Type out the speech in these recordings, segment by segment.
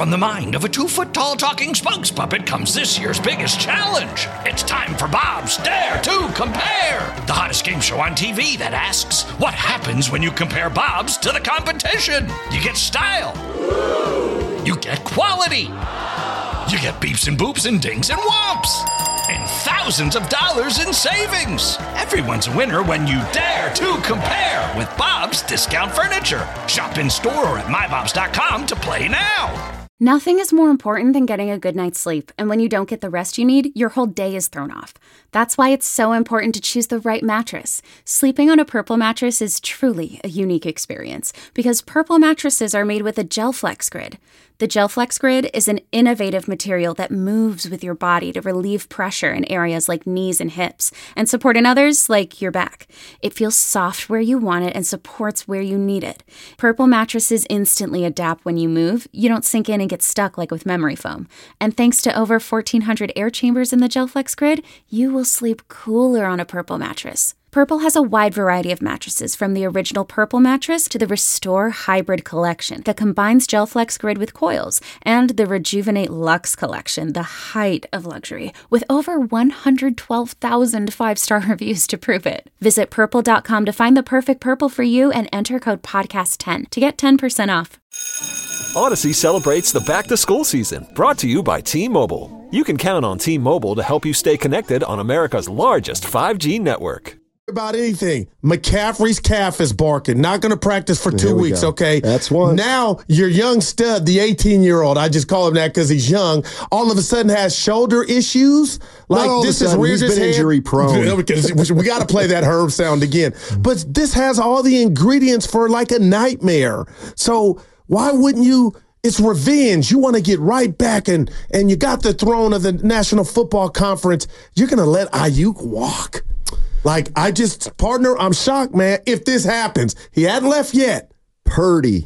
From the mind of a 2-foot-tall talking spokes puppet comes this year's biggest challenge. It's time for Bob's Dare to Compare, the hottest game show on TV that asks, what happens when you compare Bob's to the competition? You get style. You get quality. You get beeps and boops and dings and whomps. And thousands of dollars in savings. Everyone's a winner when you dare to compare with Bob's Discount Furniture. Shop in store or at mybobs.com to play now. Nothing is more important than getting a good night's sleep, and when you don't get the rest you need, your whole day is thrown off. That's why it's so important to choose the right mattress. Sleeping on a Purple mattress is truly a unique experience, because Purple mattresses are made with a GelFlex Grid. The GelFlex Grid is an innovative material that moves with your body to relieve pressure in areas like knees and hips, and support in others like your back. It feels soft where you want it and supports where you need it. Purple mattresses instantly adapt when you move. You don't sink in and get stuck like with memory foam. And thanks to over 1,400 air chambers in the GelFlex Grid, you will sleep cooler on a Purple mattress. Purple has a wide variety of mattresses, from the original Purple mattress to the Restore Hybrid collection that combines GelFlex Grid with coils, and the Rejuvenate Luxe collection, the height of luxury, with over 112,000 5-star reviews to prove it. Visit Purple.com to find the perfect Purple for you and enter code PODCAST10 to get 10% off. Odyssey celebrates the back-to-school season, brought to you by T-Mobile. You can count on T-Mobile to help you stay connected on America's largest 5G network. About anything. McCaffrey's calf is barking. Not going to practice for 2 weeks, okay? That's one. Now, your young stud, the 18-year-old, I just call him that because he's young, all of a sudden has shoulder issues. Like, this is weird. He's been injury prone. We got to play that Herb sound again. But this has all the ingredients for like a nightmare. So why wouldn't you? It's revenge. You want to get right back, and you got the throne of the National Football Conference. You're going to let Ayuk walk. Like, partner, I'm shocked, man. If this happens, he hadn't left yet. Purdy,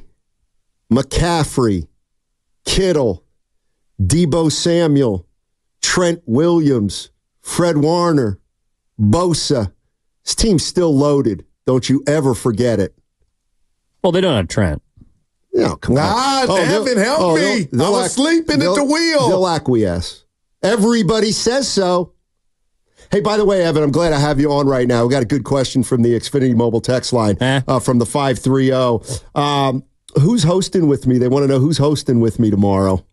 McCaffrey, Kittle, Deebo Samuel, Trent Williams, Fred Warner, Bosa. This team's still loaded. Don't you ever forget it. Well, they don't have Trent. No, come on. Evan, help me. I was sleeping at the wheel. They'll acquiesce. Everybody says so. Hey, by the way, Evan, I'm glad I have you on right now. We got a good question from the Xfinity Mobile text line from the 530. Who's hosting with me? They want to know who's hosting with me tomorrow.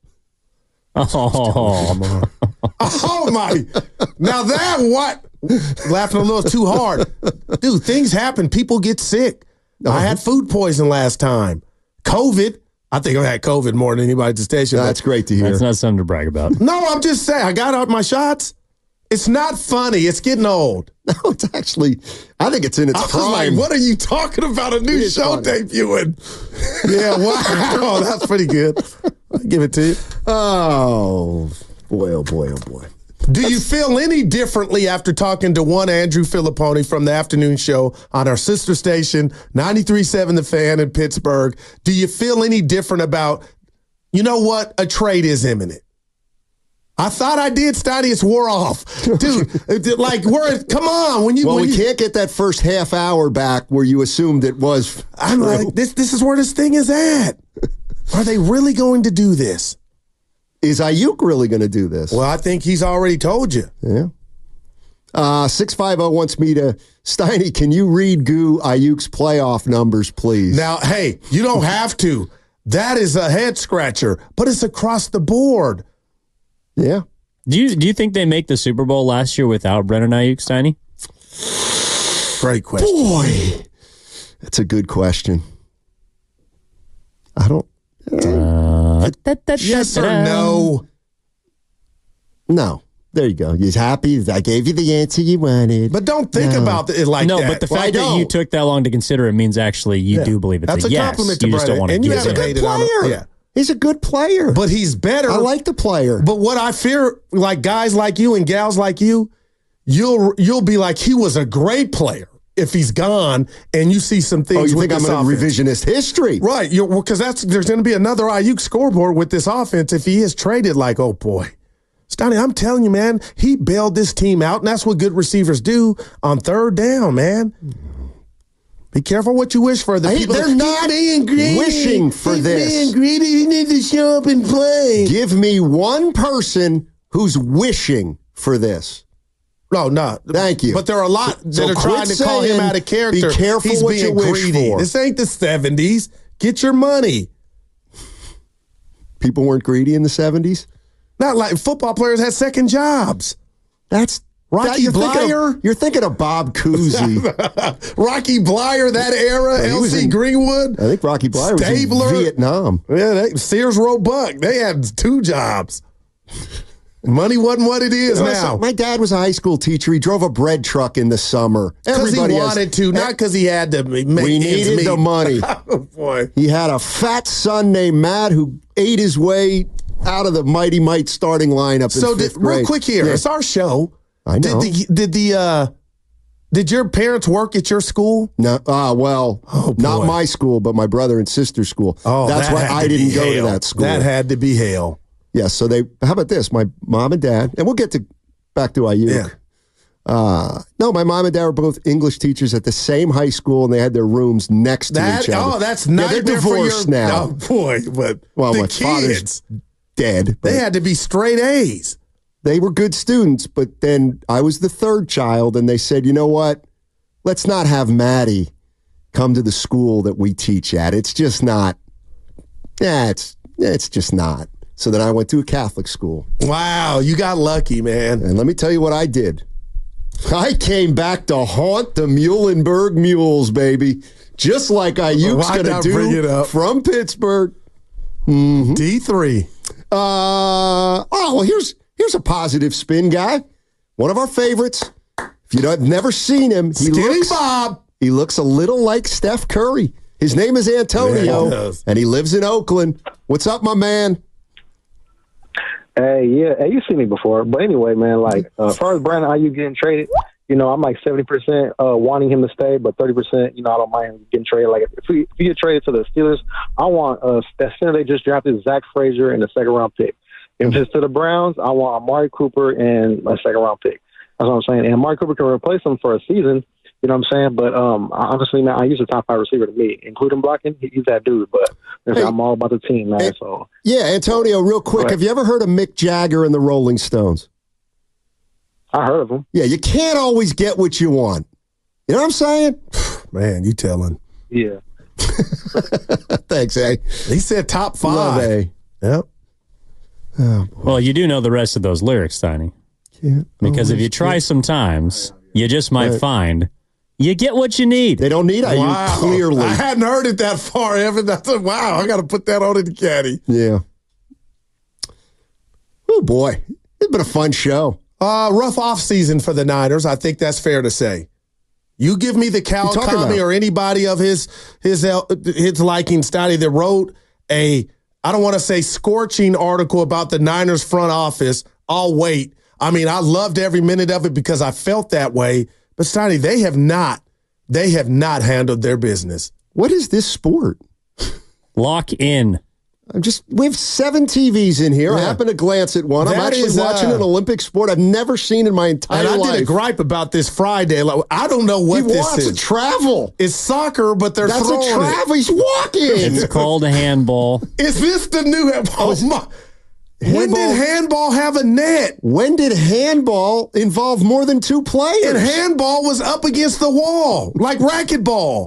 Oh my. Now that what? Laughing a little too hard. Dude, things happen. People get sick. I had food poison last time. COVID. I think I had COVID more than anybody at the station. That's great to hear. That's not something to brag about. No, I'm just saying. I got out my shots. It's not funny. It's getting old. No, it's actually, I think it's in its prime. Like, what are you talking about? A new show debuting? Yeah, wow. That's pretty good. I'll give it to you. Oh, boy, oh, boy, oh, boy. Do you feel any differently after talking to one Andrew Filipponi from the afternoon show on our sister station, 93.7 The Fan in Pittsburgh? Do you feel any different about, you know what, a trade is imminent? I thought I did, Steiny. It's wore off. Dude, like, come on. We can't get that first half hour back where you assumed it was. I'm like, this is where this thing is at. Are they really going to do this? Is Ayuk really going to do this? Well, I think he's already told you. Yeah. 650 wants me to, Steiny, can you read Goo Ayuk's playoff numbers, please? Now, hey, you don't have to. That is a head scratcher, but it's across the board. Yeah. Do you think they make the Super Bowl last year without Brennan Ayuk, Steiny? Great question. Boy, that's a good question. I don't. Yes or no? No. There you go. You're happy. I gave you the answer you wanted. But don't think about it like that. No, but the fact that you took that long to consider it means actually you do believe it's that's a yes. Compliment to you just don't want to and you use haven't it. hated on him. Yeah. He's a good player. But he's better. I like the player. But what I fear, like guys like you and gals like you, you'll be like, he was a great player if he's gone, and you see some things. Oh, you with think I'm in revisionist history? Right. Because there's going to be another Ayuk scoreboard with this offense if he is traded. Like, oh boy. Stoney, I'm telling you, man, he bailed this team out, and that's what good receivers do on third down, man. Be careful what you wish for. The people they're not wishing for this. Me and Greedy, you need to show up and play. Give me one person who's wishing for this. No. Thank you. But there are a lot that are trying to call him out of character. Be careful He's what being you wish greedy. for. This ain't the 70s. Get your money. People weren't greedy in the 70s? Not like football players had second jobs. That's Rocky Blyer. You're thinking of Bob Cousy. Rocky Blyer, that era. L.C. Greenwood. I think Rocky Blyer Stabler. was in Vietnam. Yeah, Sears Roebuck. They had 2 jobs. Money wasn't what it is now. My dad was a high school teacher. He drove a bread truck in the summer. Because he wanted to, not because he had to make We needed the money. Oh, boy. He had a fat son named Matt who ate his way out of the Mighty Might starting lineup in fifth grade. Real quick here, it's our show. I know. Did your parents work at your school? No, not my school, but my brother and sister's school. Oh, that's why I didn't go to that school. That had to be hell. Yeah, so how about this? My mom and dad, and we'll get back to Ayuk. Yeah. No, my mom and dad were both English teachers at the same high school, and they had their rooms next to each other. Oh, that's nightmare. They're divorced now. Oh, boy. But well, the my father's dead. They had to be straight A's. They were good students, but then I was the third child, and they said, you know what? Let's not have Maddie come to the school that we teach at. It's just not. Yeah, it's just not. So then I went to a Catholic school. Wow, you got lucky, man. And let me tell you what I did. I came back to haunt the Muhlenberg Mules, baby. Just like Ayuk's going to do from Pittsburgh. Mm-hmm. D3. Well, here's a positive spin guy. One of our favorites. If you've never seen him, he looks a little like Steph Curry. His name is Antonio, and he lives in Oakland. What's up, my man? Hey, you've seen me before. But anyway, man, like, as far as Brandon Ayuk getting traded, I'm like 70% wanting him to stay, but 30%, I don't mind him getting traded. Like, if he get traded to the Steelers, I want that center they just drafted, Zach Frazier, in a second-round pick. If it's to the Browns, I want Amari Cooper and a second-round pick. That's what I'm saying. And Amari Cooper can replace him for a season, you know what I'm saying? But honestly, man, I use a top 5 receiver to me, including blocking. He's that dude. But I'm all about the team, man. So yeah, Antonio, real quick, have you ever heard of Mick Jagger and the Rolling Stones? I heard of him. Yeah, you can't always get what you want. You know what I'm saying? Man, you telling. Yeah. Thanks, A. He said top 5. Love A. Yep. Oh, well, you do know the rest of those lyrics, Tiny. Because if you try sometimes, you just might find you get what you need. They don't need Ayuk, clearly. I hadn't heard it that far, Evan. I said, wow, I got to put that on in the caddy. Yeah. Oh, boy. It's been a fun show. Rough offseason for the Niners. I think that's fair to say. You give me the Cal Kami or anybody of his liking, Stoddy, that wrote I don't want to say scorching article about the Niners front office. I'll wait. I mean, I loved every minute of it because I felt that way. But Stoddy, they have not handled their business. What is this sport? Lock in. We have 7 TVs in here. Yeah. I happen to glance at one. I'm actually watching an Olympic sport I've never seen in my entire life. And I did a gripe about this Friday. Like, I don't know what this is. He wants to travel. It's soccer, but they're throwing it. That's a travel. He's walking. It's called a handball. Is this the new handball? When did handball have a net? When did handball involve more than 2 players? And handball was up against the wall, like racquetball.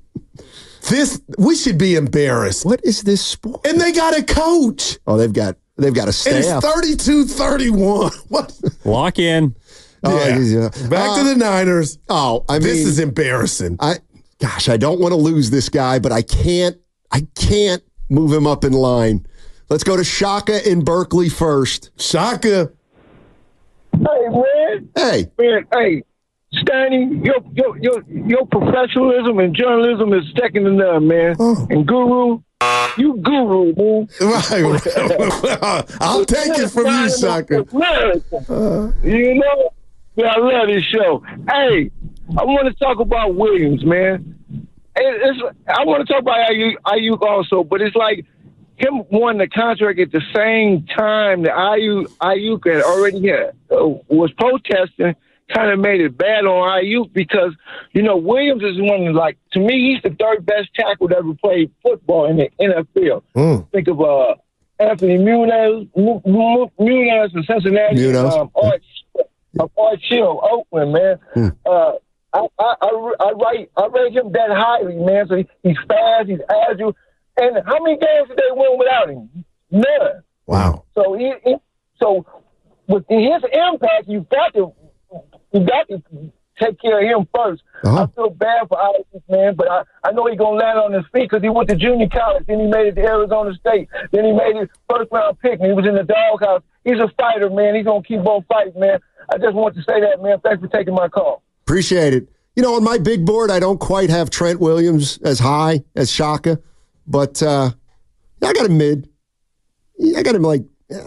We should be embarrassed. What is this sport? And they got a coach. Oh, they've got a staff. And it's 32-31. What? Lock in. Yeah. Back to the Niners. This is embarrassing. I don't want to lose this guy, but I can't move him up in line. Let's go to Shaka in Berkeley first. Shaka. Hey, man. Hey. Man, hey. Stanley, your professionalism and journalism is second to none, man. Oh. And Guru, you Guru, man. Right. I'll take it from you, Shaka. I love this show. Hey, I want to talk about Williams, man. I want to talk about Ayuk also, but it's like him wanting the contract at the same time that Ayuk had already was protesting. kind of made it bad on IU because, you know, Williams is one of, like, to me, he's the third best tackle that ever played football in the NFL. Think of Anthony Muniz in Cincinnati, Art Shield, Oakland, man. I rate him that highly, man. So he's fast, he's agile. And how many games did they win without him? None. Wow. So so with his impact, you got to take care of him first. I feel bad for Alex, man, but I know he's gonna land on his feet because he went to junior college, then he made it to Arizona State, then he made his first round pick, and he was in the doghouse. He's a fighter, man. He's gonna keep on fighting, man. I just want to say that, man. Thanks for taking my call. Appreciate it. You know, on my big board, I don't quite have Trent Williams as high as Shaka, but I got him mid. I got him like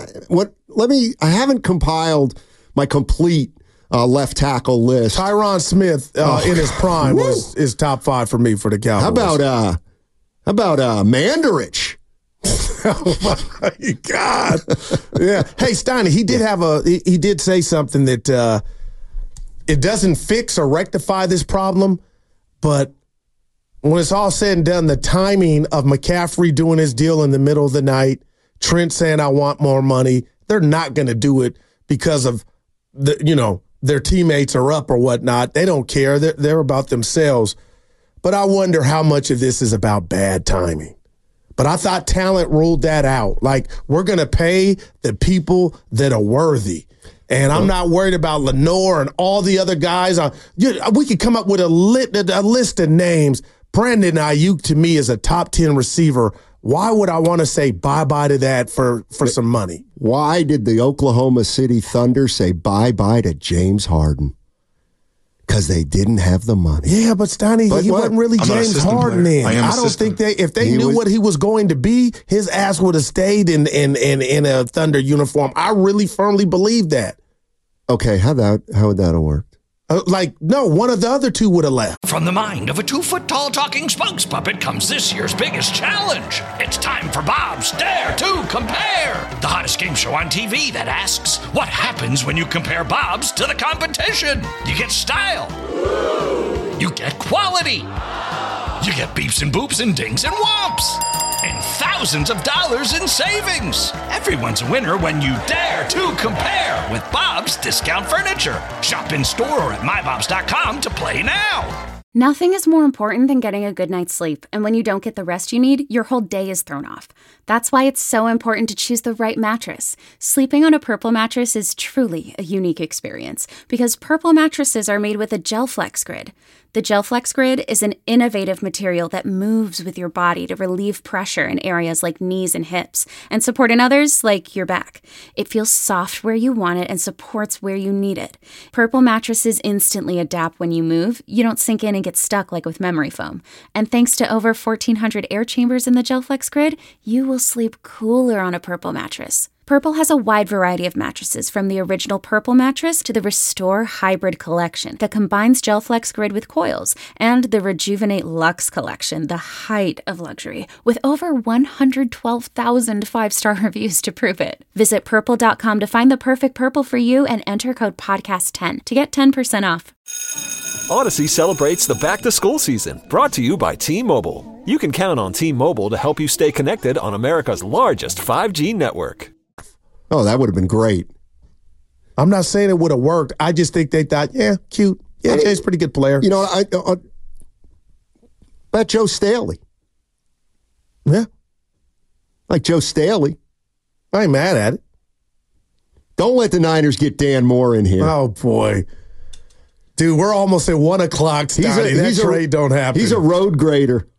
I haven't compiled my complete left tackle list. Tyron Smith in his prime is top 5 for me for the Cowboys. How about Mandarich? Oh my God! Yeah. Hey, Steiny, he did say something that it doesn't fix or rectify this problem, but when it's all said and done, the timing of McCaffrey doing his deal in the middle of the night, Trent saying I want more money, they're not going to do it because of their teammates are up or whatnot. They don't care. They're about themselves. But I wonder how much of this is about bad timing. But I thought talent ruled that out. Like, we're going to pay the people that are worthy. And I'm not worried about Lenore and all the other guys. We could come up with a list of names. Brandon Ayuk, to me, is a top 10 receiver. Why would I want to say bye-bye to that for some money? Why did the Oklahoma City Thunder say bye-bye to James Harden? Because they didn't have the money. Yeah, but Steiny, he wasn't really James Harden then. I don't think if they knew what he was going to be, his ass would have stayed in a Thunder uniform. I really firmly believe that. Okay, how would that have worked? No, one of the other two would have left. From the mind of a 2-foot-tall talking spokes puppet comes this year's biggest challenge. It's time for Bob's Dare to Compare, the hottest game show on TV that asks, what happens when you compare Bob's to the competition? You get style. You get quality. You get beeps and boops and dings and whomps. And thousands of dollars in savings. Everyone's a winner when you dare to compare with Bob's Discount Furniture. Shop in store or at mybobs.com to play now. Nothing is more important than getting a good night's sleep, and when you don't get the rest you need, your whole day is thrown off. That's why it's so important to choose the right mattress. Sleeping on a Purple mattress is truly a unique experience because Purple mattresses are made with a GelFlex Grid. The GelFlex Grid is an innovative material that moves with your body to relieve pressure in areas like knees and hips and support in others like your back. It feels soft where you want it and supports where you need it. Purple mattresses instantly adapt when you move. You don't sink in and get stuck like with memory foam. And thanks to over 1,400 air chambers in the GelFlex Grid, you will sleep cooler on a Purple mattress. Purple has a wide variety of mattresses, from the original Purple mattress to the Restore Hybrid collection that combines GelFlex Grid with coils, and the Rejuvenate Luxe collection, the height of luxury, with over 112,000 5-star reviews to prove it. Visit Purple.com to find the perfect Purple for you and enter code PODCAST10 to get 10% off. Odyssey celebrates the back-to-school season, brought to you by T-Mobile. You can count on T-Mobile to help you stay connected on America's largest 5G network. Oh, that would have been great. I'm not saying it would have worked. I just think they thought, yeah, cute. Yeah, Jay's a pretty good player. You know, I bet Joe Staley. Yeah. Like Joe Staley. I ain't mad at it. Don't let the Niners get Dan Moore in here. Oh, boy. Dude, we're almost at 1 o'clock, Scotty. That trade don't happen. He's a road grader.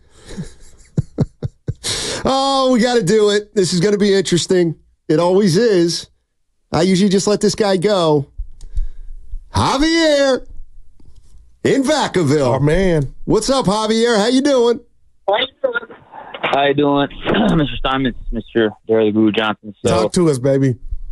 Oh, we got to do it. This is going to be interesting. It always is. I usually just let this guy go. Javier in Vacaville. Oh, man. What's up, Javier? How you doing? How you doing, Mr. Steinmetz, Mr. Darryl Guru Johnson? So, talk to us, baby.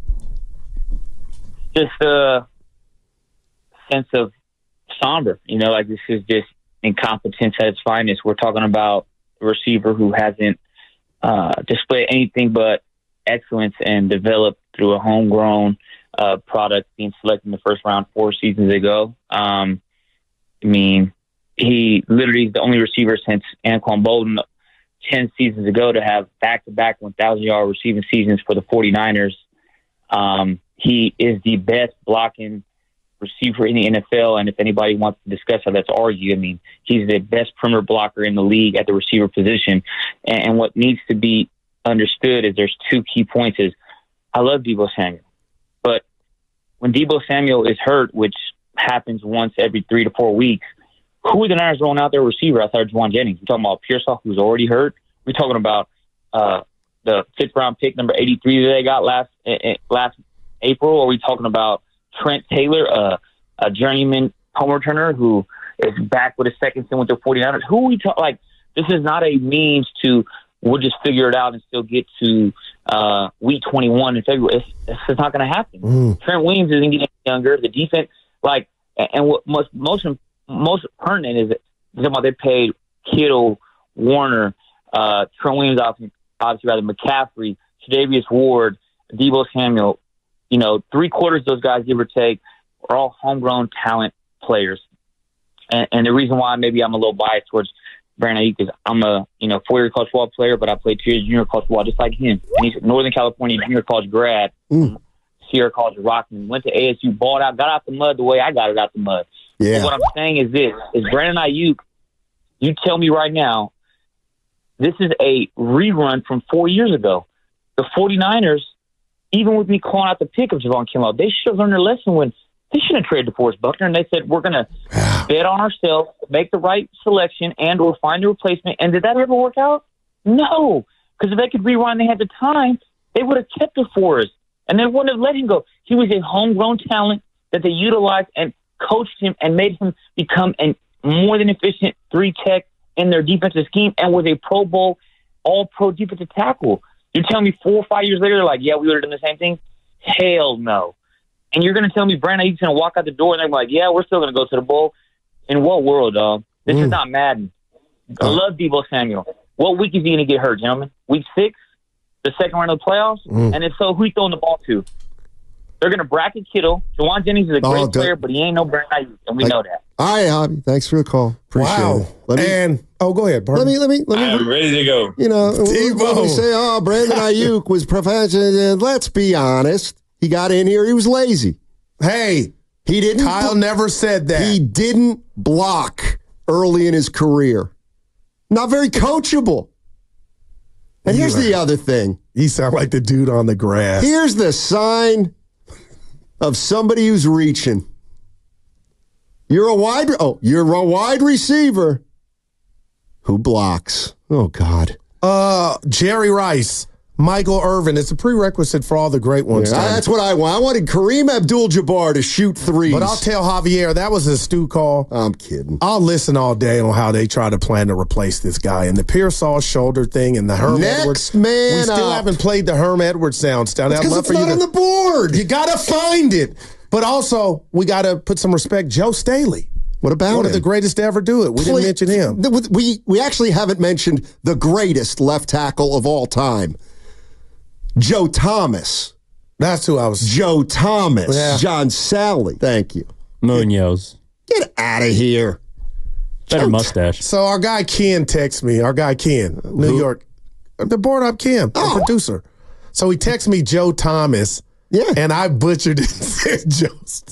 Just a sense of somber. You know, like this is just incompetence at its finest. We're talking about a receiver who hasn't displayed anything but excellence and developed through a homegrown product being selected in the first round 4 seasons ago. I mean, he literally is the only receiver since Anquan Bolden 10 seasons ago to have back-to-back 1,000-yard receiving seasons for the 49ers. He is the best blocking receiver in the NFL, and if anybody wants to discuss how that's argued, I mean, he's the best perimeter blocker in the league at the receiver position. And what needs to be understood is there's 2 key points. Is I love Deebo Samuel, but when Deebo Samuel is hurt, which happens once every 3 to 4 weeks, who are the Niners rolling out their receiver outside of Juwan Jennings? We're talking about Pearsall, who's already hurt. We're talking about the 5th-round pick, number 83, that they got last April. Or are we talking about Trent Taylor, a journeyman home returner who is back with his second stint with the 49ers? Who are we talking? Like, this is not a means to we'll just figure it out and still get to week 21 in February. It's not going to happen. Trent Williams isn't getting younger. The defense, like, and what most pertinent is that they paid Kittle, Warner, Trent Williams, obviously rather McCaffrey, Tre'Davious Ward, Deebo Samuel. 3/4 of those guys, give or take, are all homegrown talent players. And the reason why maybe I'm a little biased towards Brandon Aiyuk is I'm a 4-year college football player, but I played 2 years junior college football just like him. And he's a Northern California junior college grad, Sierra College of Rockman, went to ASU, balled out, got out the mud the way I got it out the mud. Yeah. But what I'm saying is this, is Brandon Aiyuk, you tell me right now, this is a rerun from 4 years ago. The 49ers, even with me calling out the pick of Javon Kinlaw, they should have learned their lesson when they shouldn't have traded DeForest Buckner, and they said, we're going to bet on ourselves, make the right selection, and or find a replacement. And did that ever work out? No, because if they could rewind, they had the time, they would have kept DeForest, and they wouldn't have let him go. He was a homegrown talent that they utilized and coached him and made him become a more than efficient 3-tech in their defensive scheme and was a Pro Bowl, all-pro defensive tackle. You're telling me 4 or 5 years later, like, yeah, we would have done the same thing? Hell no. And you're going to tell me Brandon Aiyuk's going to walk out the door and they're like, yeah, we're still going to go to the bowl? In what world, dog? This is not Madden. I love Deebo Samuel. What week is he going to get hurt, gentlemen? Week 6? The second round of the playoffs? And if so, who you throwing the ball to? They're going to bracket Kittle. Juwan Jennings is a great player, but he ain't no Brandon Aiyuk, and we know that. All right, Hobby. Thanks for the call. Appreciate it. Go ahead. Pardon. Let me. I'm ready to go. When we say, Brandon Aiyuk was professional, let's be honest. He got in here. He was lazy. Hey, he didn't. Kyle never said that. He didn't block early in his career. Not very coachable. And here's the other thing. You sound like the dude on the grass. Here's the sign of somebody who's reaching. You're a wide receiver who blocks. Oh, God. Jerry Rice, Michael Irvin. It's a prerequisite for all the great ones. Yeah, that's what I want. I wanted Kareem Abdul-Jabbar to shoot threes. But I'll tell Javier, that was a stew call. I'm kidding. I'll listen all day on how they try to plan to replace this guy. And the Pearsall shoulder thing and the Herm Edwards. Man we still haven't played the Herm Edwards sound. Because it's not on the board. You got to find it. But also, we got to put some respect. Joe Staley. What about him? One of the greatest to ever do it. We didn't mention him. We actually haven't mentioned the greatest left tackle of all time, Joe Thomas. That's who I was. Joe Thomas. Yeah. John Sally. Thank you. Munoz. Get out of here. Better mustache. So our guy Ken texts me. Our guy Ken, New York. The board up Ken, the producer. So he texts me Joe Thomas. Yeah. And I butchered it and said Joe Staley.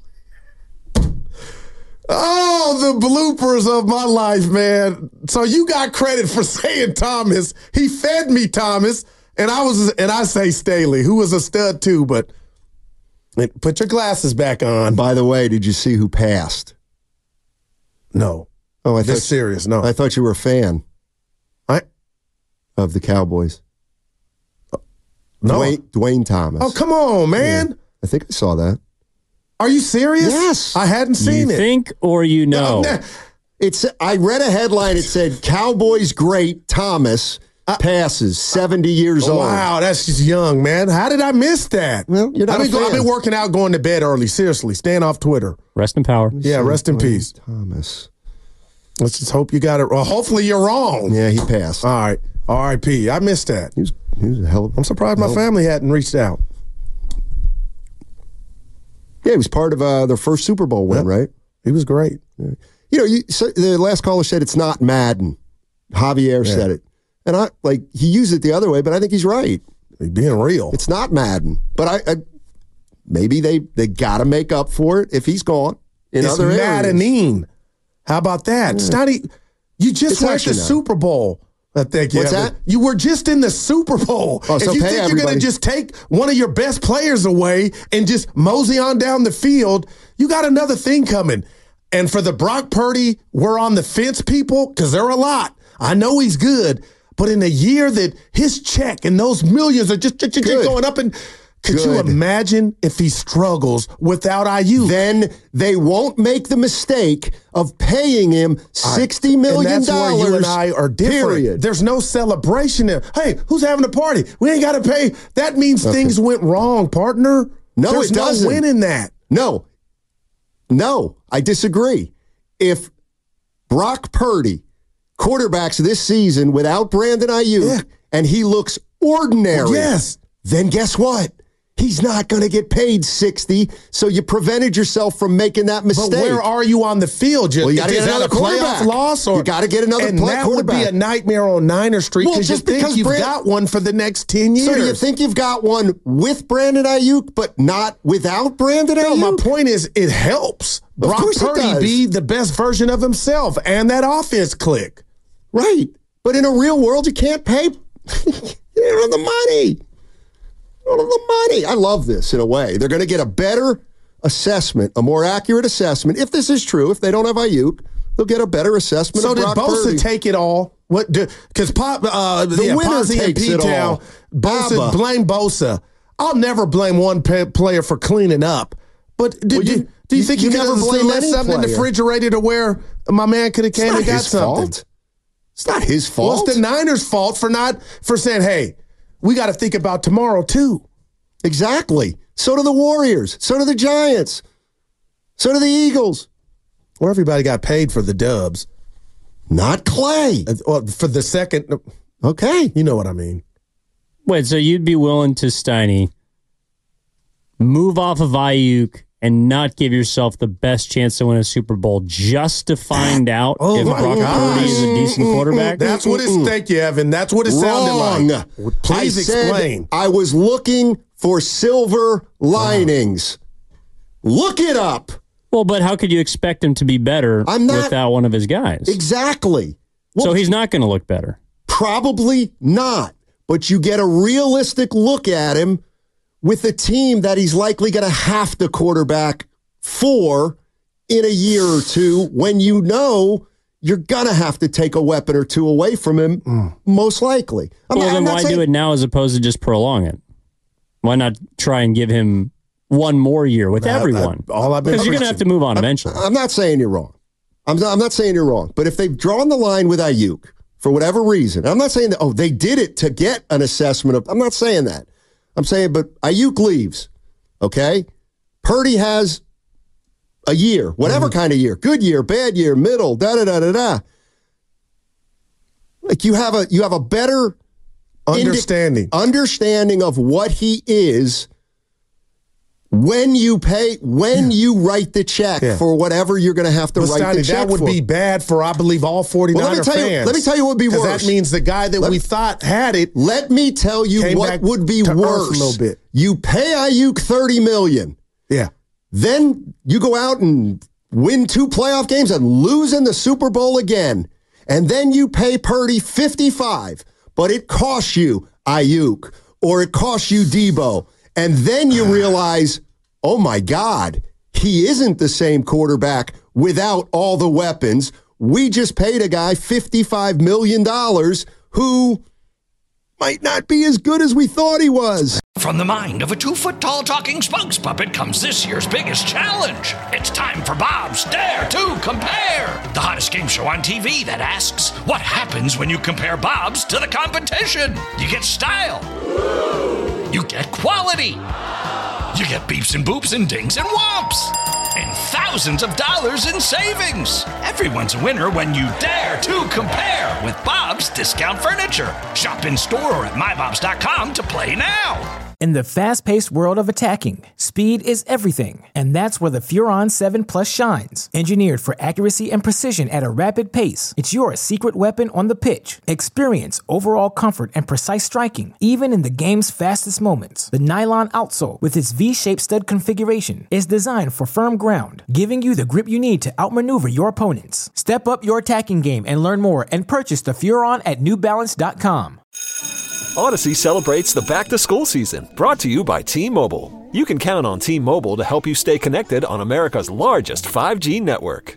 Oh, the bloopers of my life, man. So you got credit for saying Thomas. He fed me Thomas, and I say Staley, who was a stud too, but put your glasses back on. By the way, did you see who passed? No. Oh, I thought serious. No. I thought you were a fan of the Cowboys. No. Dwayne Thomas. Oh, come on, man. Yeah. I think I saw that. Are you serious? Yes. I hadn't seen it. You think or you know? I read a headline. It said, Cowboys great Thomas passes, 70 years old. Wow, that's just young, man. How did I miss that? Well, you're not I've been working out, going to bed early. Seriously, staying off Twitter. Rest in power. Yeah, rest in peace. Thomas. Let's just hope you got it. Well, hopefully you're wrong. Yeah, he passed. All right. R.I.P. I missed that. He was a hell of I'm surprised my family hadn't reached out. Yeah, he was part of their first Super Bowl win, right? He was great. Yeah. The last caller said it's not Madden. Javier said it. And he used it the other way, but I think he's right. He's being real. It's not Madden. But maybe they got to make up for it if he's gone in other areas. It's maddening. How about that? Yeah. You just went to the Super Bowl. I think What's that? You were just in the Super Bowl. Oh, if you think you're going to just take one of your best players away and just mosey on down the field, you got another thing coming. And for the Brock Purdy, we're on the fence people, because there are a lot. I know he's good, but in a year that his check and those millions are just going up, and could you imagine if he struggles without Ayuk? Then they won't make the mistake of paying him $60 million. And that's where you and I are different. Period. There's no celebration there. Hey, who's having a party? We ain't got to pay. That means things went wrong, partner. No, There's it doesn't. no win in that. No, I disagree. If Brock Purdy quarterbacks this season without Brandon Ayuk and he looks ordinary, then guess what? He's not going to get paid 60, so you prevented yourself from making that mistake. But where are you on the field? You got to get another playoff loss, you got to get another and that would be a nightmare on Niner Street because you think you've got one for the next 10 years. So do you think you've got one with Brandon Ayuk, but not without Brandon Ayuk? No, my point is it helps Brock Purdy be the best version of himself and that offense click. Right, but in a real world, you can't pay. You don't have the money. I love this in a way. They're going to get a better assessment, a more accurate assessment. If this is true, if they don't have Ayuk, they'll get a better assessment of Brock Purdy. So did Bosa take it all? Because the winner takes it all. Bosa, blame Bosa. I'll never blame one player for cleaning up. But do you think you never left something in the refrigerator to where my man could have came and got something? It's not his fault. Well, it's the Niners' fault for saying, hey, we got to think about tomorrow, too. Exactly. So do the Warriors. So do the Giants. So do the Eagles. Well, everybody got paid for the dubs. Not Clay. For the second. Okay. You know what I mean. Wait, so you'd be willing to, Steiny, move off of Ayuk and not give yourself the best chance to win a Super Bowl just to find out if Brock Purdy is a decent quarterback? That's what it's. Thank you, Evan. That's what it sounded like. Please explain. I was looking for silver linings. Look it up. Well, but how could you expect him to be better without one of his guys? Exactly. Well, so he's not going to look better. Probably not. But you get a realistic look at him with a team that he's likely going to have to quarterback for in a year or two when you know you're going to have to take a weapon or two away from him, most likely. Then why do it now as opposed to just prolong it? Why not try and give him one more year with everyone? Because you're going to have to move on eventually. I'm not saying you're wrong. I'm not saying you're wrong. But if they've drawn the line with Ayuk for whatever reason, I'm not saying that, they did it to get an assessment of, I'm not saying that. I'm saying, but Ayuk leaves, okay? Purdy has a year, whatever kind of year, good year, bad year, middle, da-da-da-da-da. Like you have a better understanding of what he is when you write the check for whatever you're going to have to write the check that would for. be bad for, I believe, all 49er fans. Let me tell you what would be worse. That means the guy that we thought had it. Let me tell you what would be worse. A little bit. You pay Ayuk $30 million. Yeah. Then you go out and win 2 playoff games and lose in the Super Bowl again. And then you pay Purdy $55, but it costs you Ayuk or it costs you Debo. And then you realize, oh my God, he isn't the same quarterback without all the weapons. We just paid a guy $55 million who might not be as good as we thought he was. From the mind of a 2-foot-tall talking spokes puppet comes this year's biggest challenge. It's time for Bob's Dare to Compare, the hottest game show on TV that asks, what happens when you compare Bob's to the competition? You get style. You get quality. You get beeps and boops and dings and whomps. And thousands of dollars in savings. Everyone's a winner when you dare to compare with Bob's Discount Furniture. Shop in store or at mybobs.com to play now. In the fast-paced world of attacking, speed is everything, and that's where the Furon 7 Plus shines. Engineered for accuracy and precision at a rapid pace, it's your secret weapon on the pitch. Experience overall comfort and precise striking, even in the game's fastest moments. The nylon outsole, with its V-shaped stud configuration, is designed for firm ground, giving you the grip you need to outmaneuver your opponents. Step up your attacking game and learn more and purchase the Furon at NewBalance.com. Odyssey celebrates the back-to-school season, brought to you by T-Mobile. You can count on T-Mobile to help you stay connected on America's largest 5G network.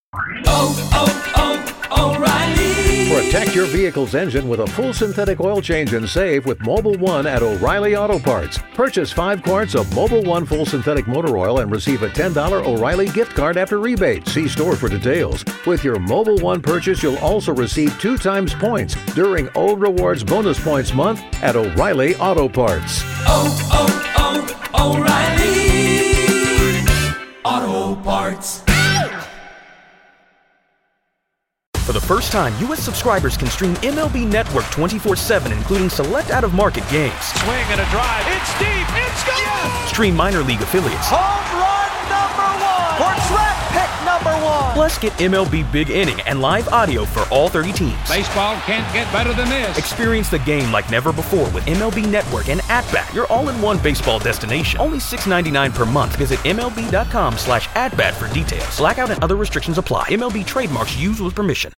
O'Reilly. Protect your vehicle's engine with a full synthetic oil change and save with Mobil 1 at O'Reilly Auto Parts. Purchase 5 quarts of Mobil 1 full synthetic motor oil and receive a $10 O'Reilly gift card after rebate. See store for details. With your Mobil 1 purchase, you'll also receive 2 times points during O Rewards Bonus Points Month at O'Reilly Auto Parts. O'Reilly Auto Parts. For the first time, U.S. subscribers can stream MLB Network 24/7, including select out-of-market games. Swing and a drive. It's deep. It's gone. Yes! Stream minor league affiliates. Home run #1. Portrait pick #1. Plus, get MLB Big Inning and live audio for all 30 teams. Baseball can't get better than this. Experience the game like never before with MLB Network and At-Bat, your all-in-one baseball destination. Only $6.99 per month. Visit MLB.com/atbat for details. Blackout and other restrictions apply. MLB trademarks used with permission.